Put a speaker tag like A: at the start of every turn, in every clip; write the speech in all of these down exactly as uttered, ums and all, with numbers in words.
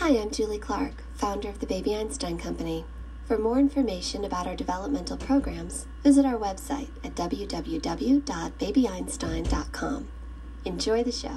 A: Hi, I'm Julie Clark, founder of the Baby Einstein Company. For more information about our developmental programs, visit our website at w w w dot baby einstein dot com. Enjoy the show.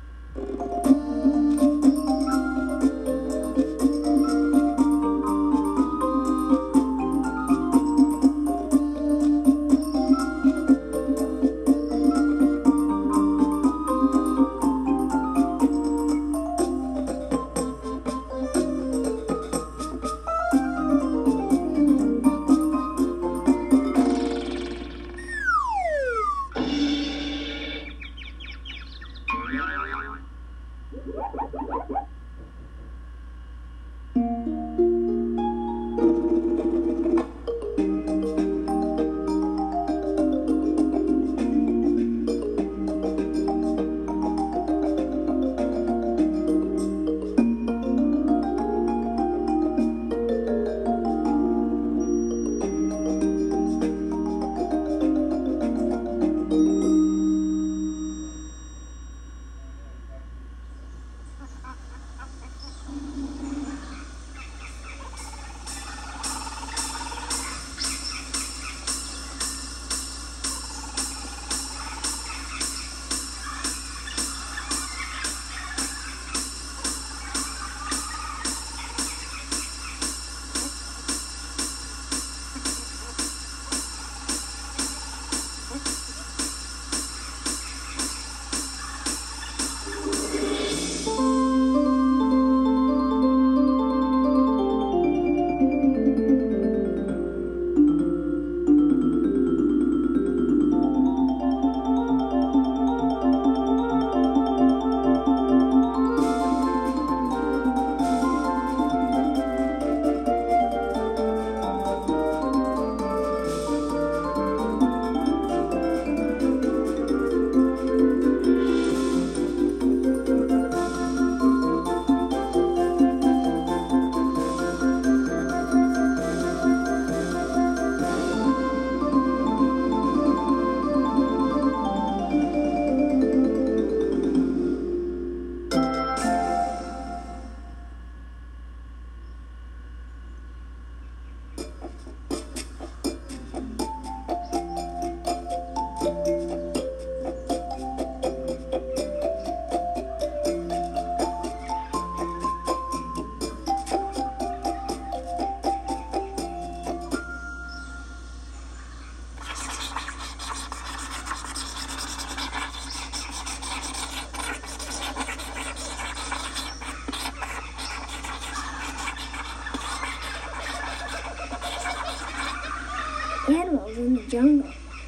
B: Animals in the jungle.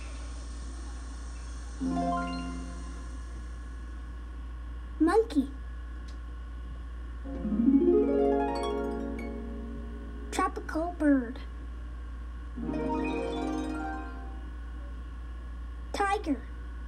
B: Monkey. Tropical bird. Tiger.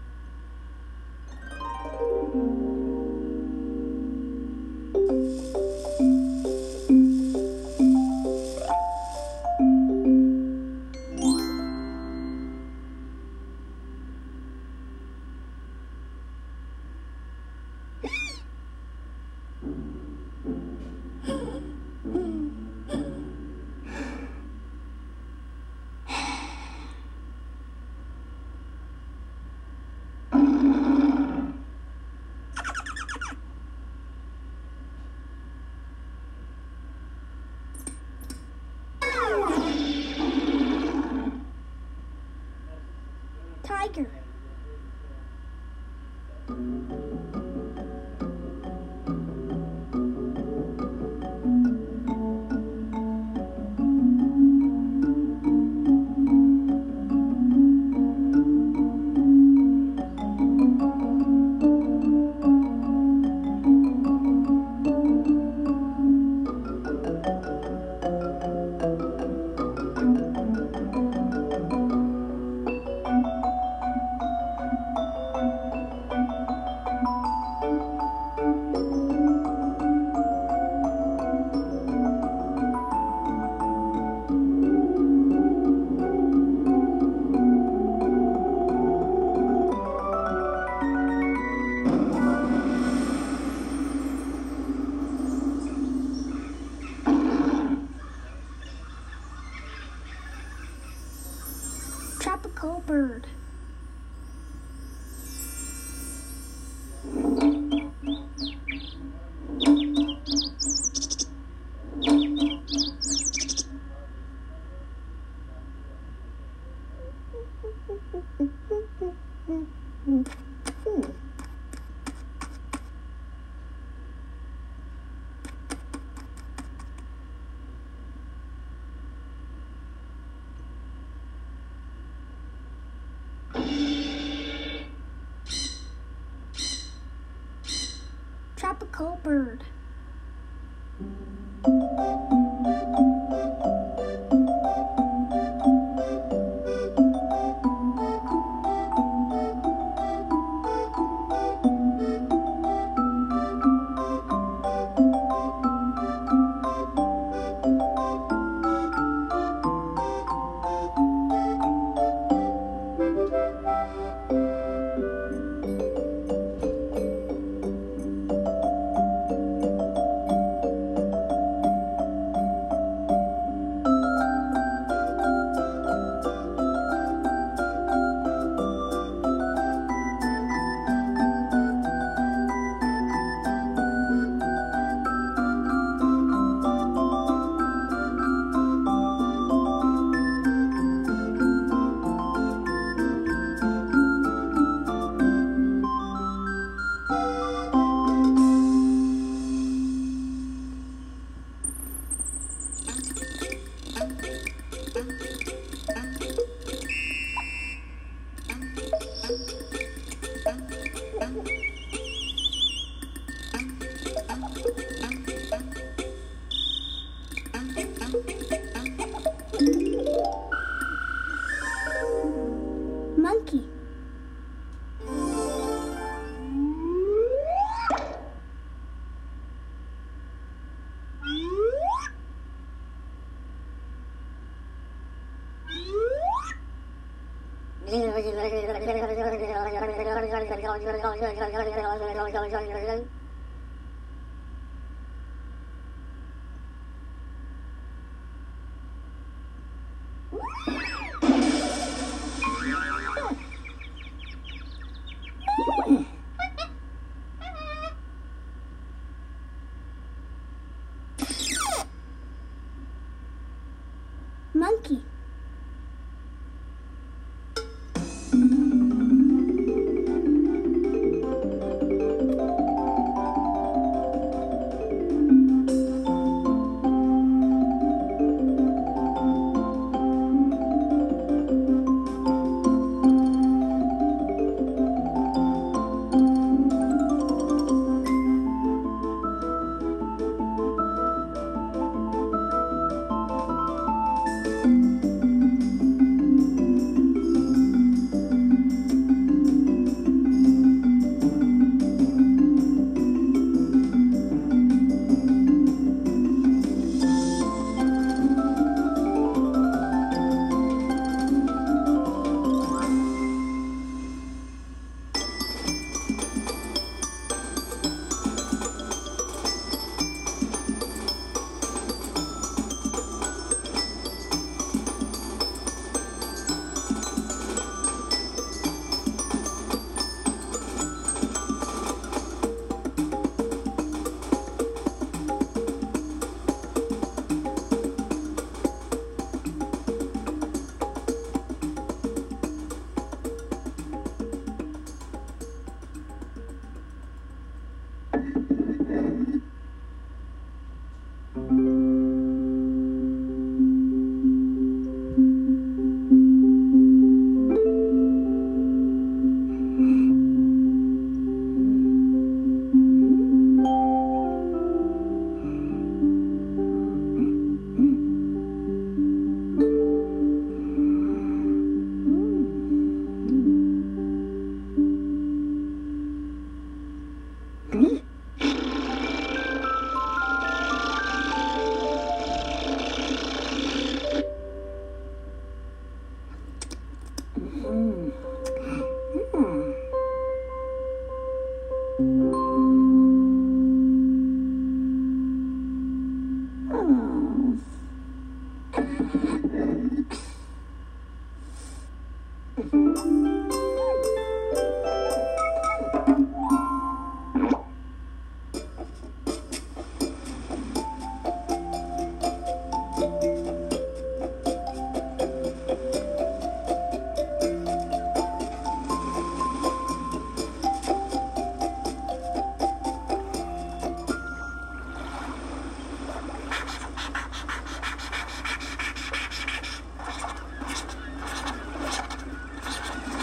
B: Tiger. tropical bird. Monkey. Monkey.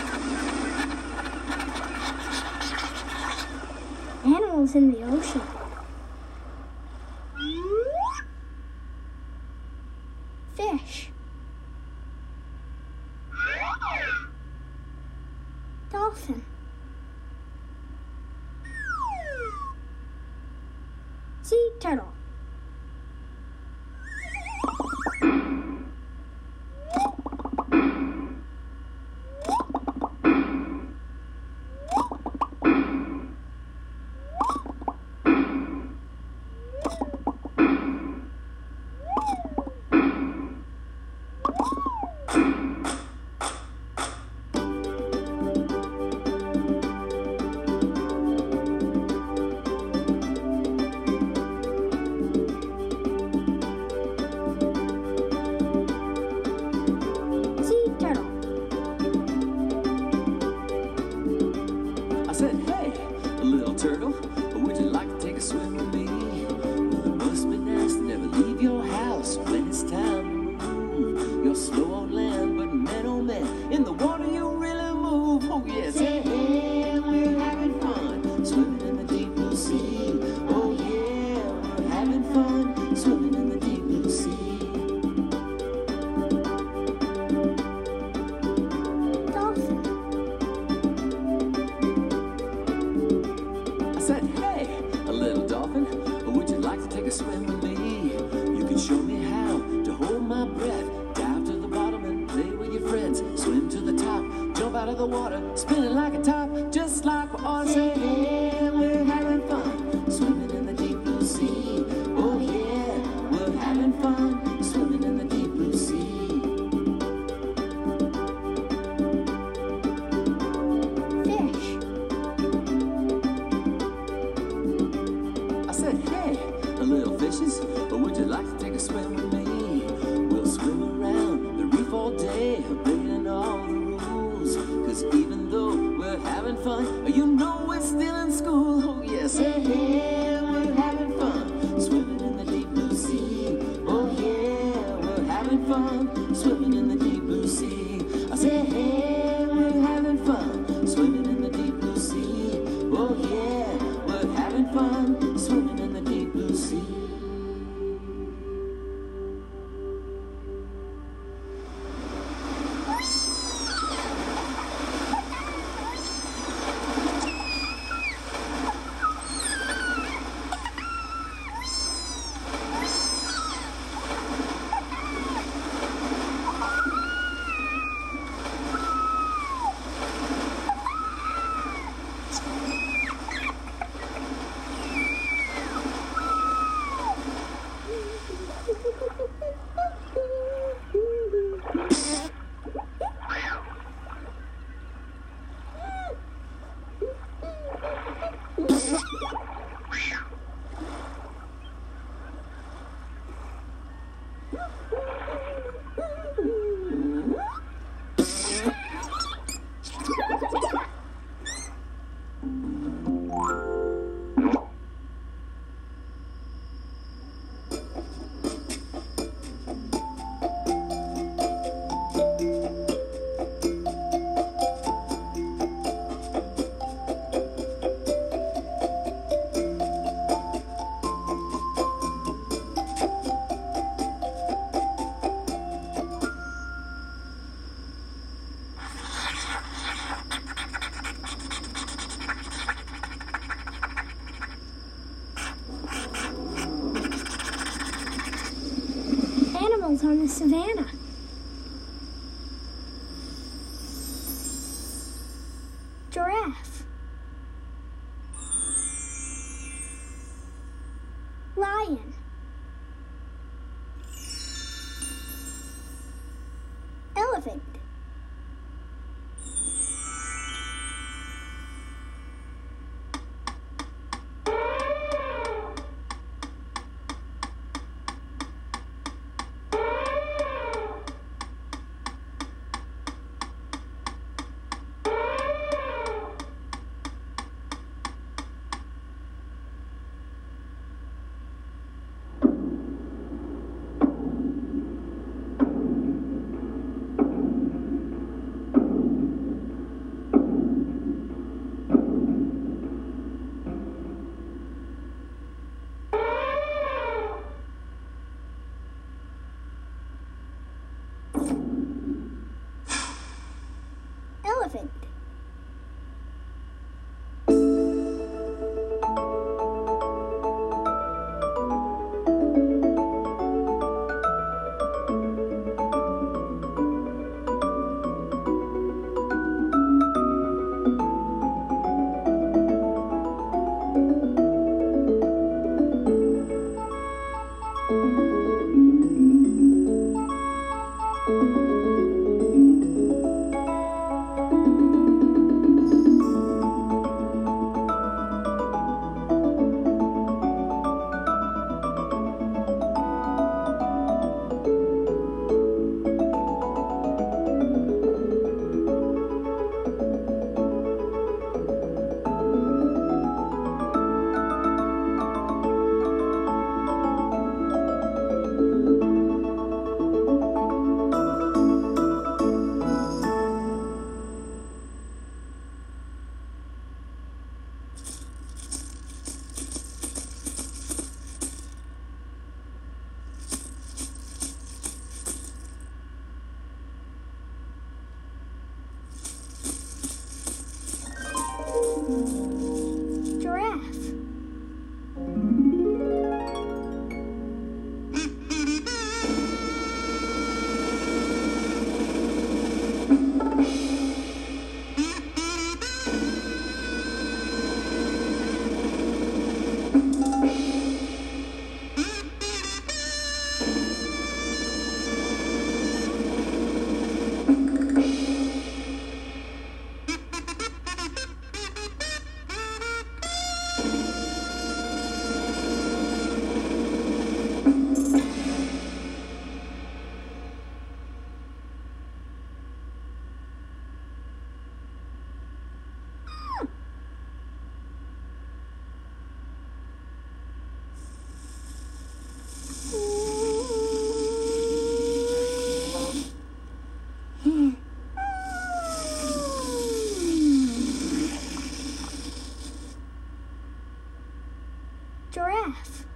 B: Animals in the ocean. Sea turtle. On the savannah. Giraffe. Lion. Elephant. Giraffe.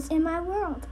B: animals in my world.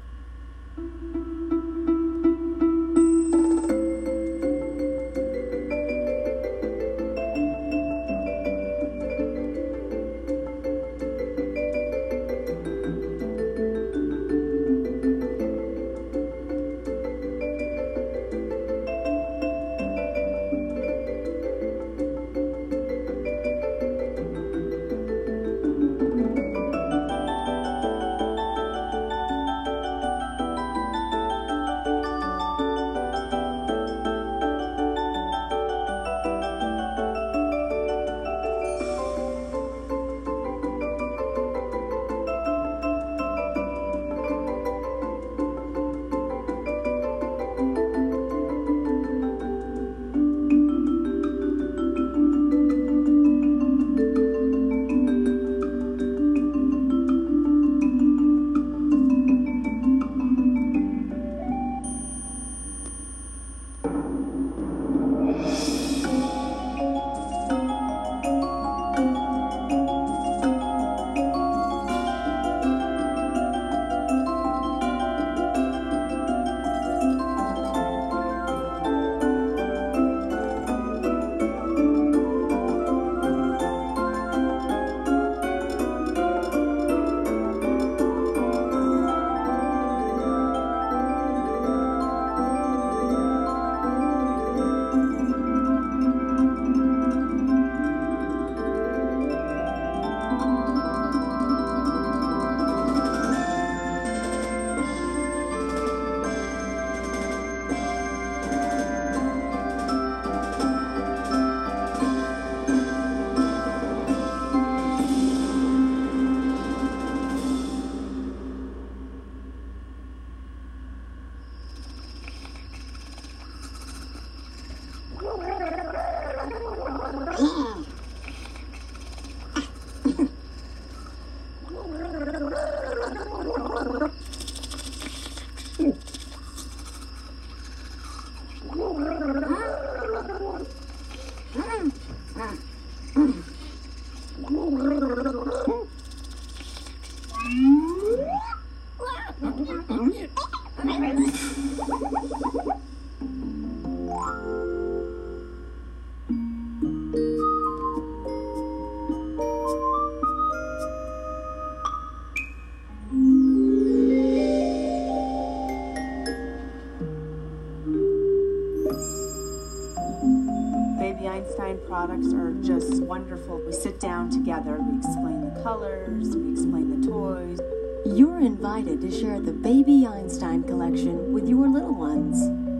C: Baby Einstein products are just wonderful. We sit down together, we explain the colors, we explain the toys.
D: You're invited to share the Baby Einstein collection with your little ones.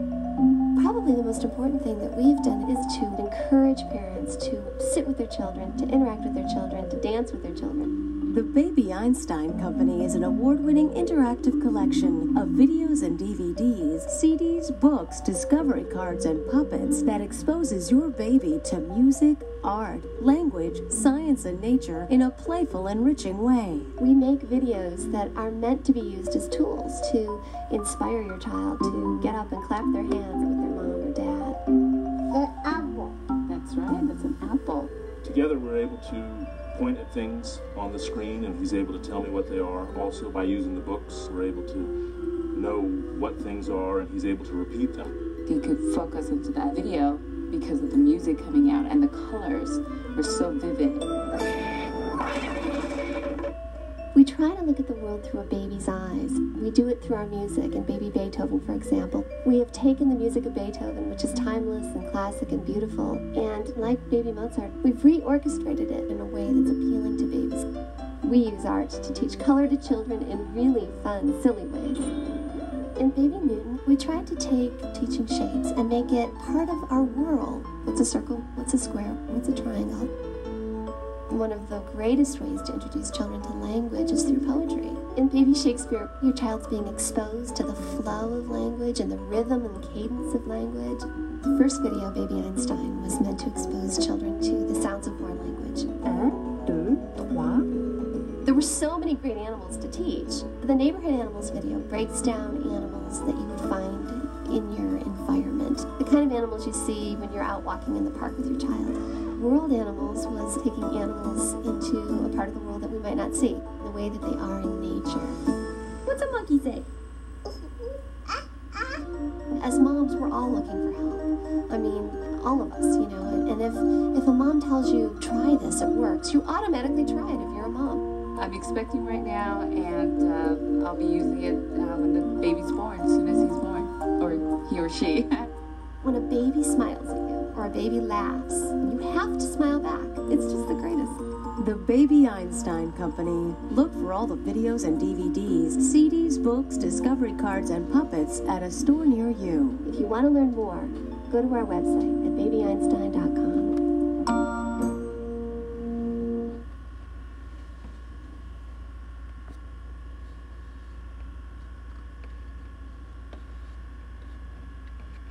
A: Probably the most important thing that we've done is to encourage parents to sit with their children, to interact with their children, to dance with their children.
D: The Baby Einstein Company is an award-winning interactive collection of videos and D V Ds, C Ds, books, discovery cards, and puppets that exposes your baby to music, art, language, science, and nature in a playful, enriching way.
A: We make videos that are meant to be used as tools to inspire your child to get up and clap their hands with their mom or dad.
B: The apple.
C: That's right, that's an apple.
E: Together we're able to point at things on the screen and he's able to tell me what they are. Also by using the books we're able to know what things are and he's able to repeat them.
F: He could focus into that video because of the music coming out and the colors were so vivid.
A: We try to look at the world through a baby's eyes. We do it through our music, and Baby Beethoven, for example. We have taken the music of Beethoven, which is timeless and classic and beautiful, and like Baby Mozart, we've re-orchestrated it in a way that's appealing to babies. We use art to teach color to children in really fun, silly ways. In Baby Newton, we tried to take teaching shapes and make it part of our world. What's a circle? What's a square? What's a triangle? One of the greatest ways to introduce children to language is through poetry. In Baby Shakespeare, your child's being exposed to the flow of language and the rhythm and cadence of language. The first video, Baby Einstein, was meant to expose children to the sounds of foreign language.
C: Un, deux, trois.
A: There were so many great animals to teach. The Neighborhood Animals video breaks down animals that you would find in your environment. The kind of animals you see when you're out walking in the park with your child. World Animals was taking animals into a part of the world that we might not see, the way that they are in nature.
B: What's a monkey say?
A: As moms, we're all looking for help. I mean, all of us, you know. And if if a mom tells you, try this, it works, you automatically try it if you're a mom.
F: I'm expecting right now, and uh, I'll be using it uh, when the baby's born, as soon as he's born, or he or she.
A: When a baby smiles at you, or a baby laughs, you have to smile back. It's just the greatest.
D: The Baby Einstein Company. Look for all the videos and D V Ds, C Ds, books, discovery cards, and puppets at a store near you.
A: If you want to learn more, go to our website at baby einstein dot com.